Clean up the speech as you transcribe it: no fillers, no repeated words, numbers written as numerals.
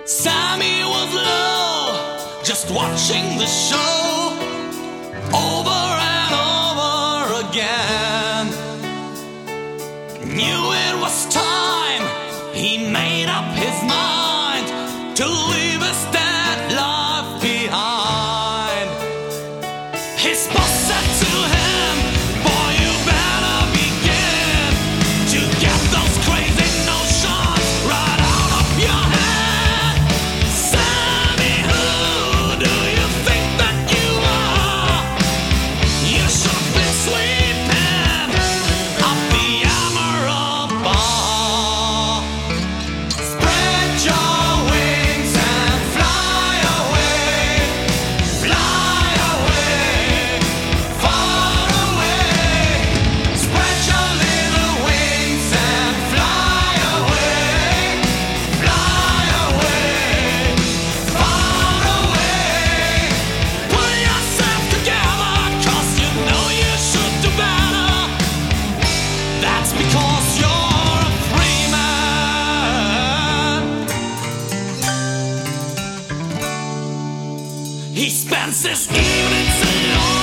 Sammy was low, just watching the show over and over again. Knew it was time, he made up his mind to leave his dead life behind. His boss said to him, boy, you better begin to get those crazy notions right out of your head. Sammy, who do you think that you are? You should be sleeping up the Emerald Bar. Spread your wings and fly away, far away. Spread your little wings and fly away, far away. Pull yourself together, 'cause you know you should do better. That's because you're a free man. He spends his evenings alone.